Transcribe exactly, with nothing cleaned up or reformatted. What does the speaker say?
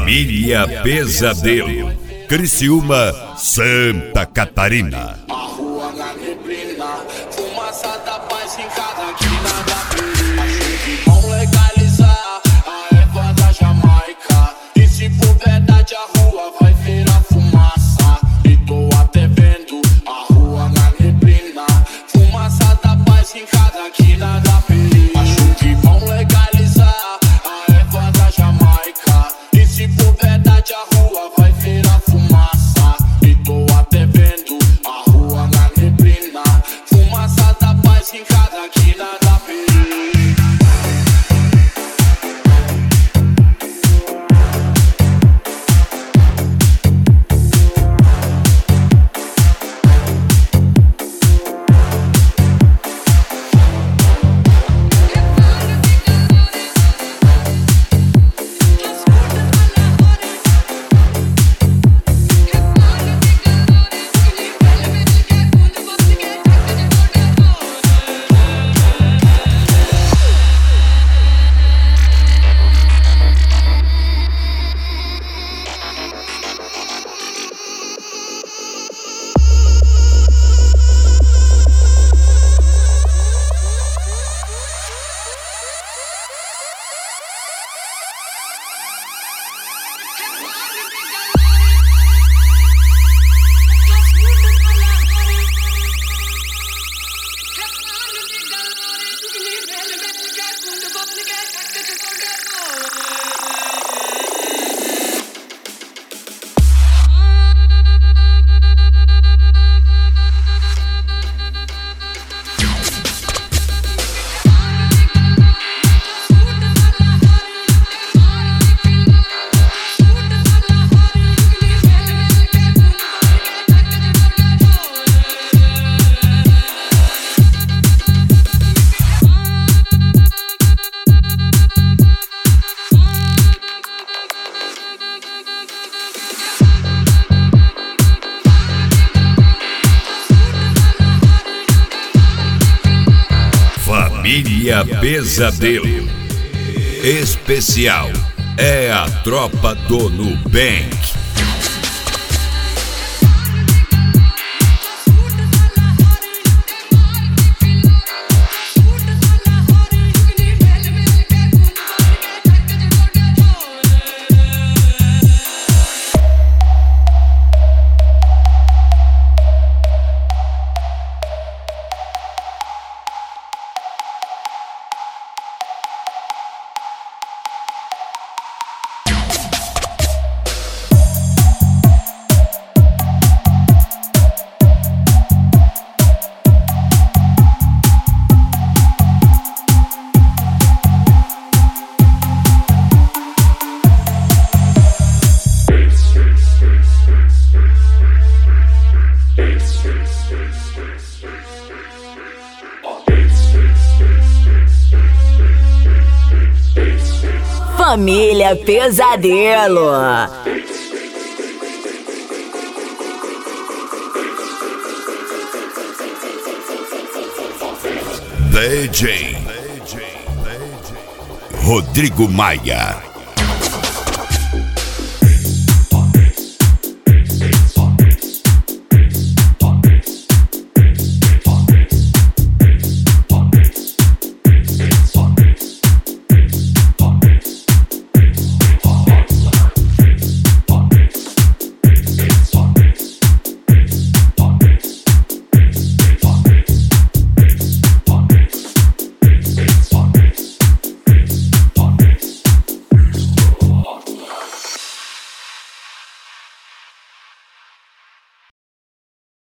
Família Pesadelo, Criciúma, Santa Catarina. A rua na neblina, fumaça da paz em cada quina da pele. Acho que vão legalizar a erva da Jamaica. E se for verdade a rua vai virar fumaça. E tô até vendo a rua na neblina, fumaça da paz em cada quina da pele. Acho que vão legalizar a erva da Jamaica. E se for verdade a rua vai virar fumaça. E tô até vendo a rua na neblina, fumaça da paz em cada quina da pele. Família Pesadelo, especial é a tropa do Nubank. Família Pesadelo. D J Rodrigo Maia.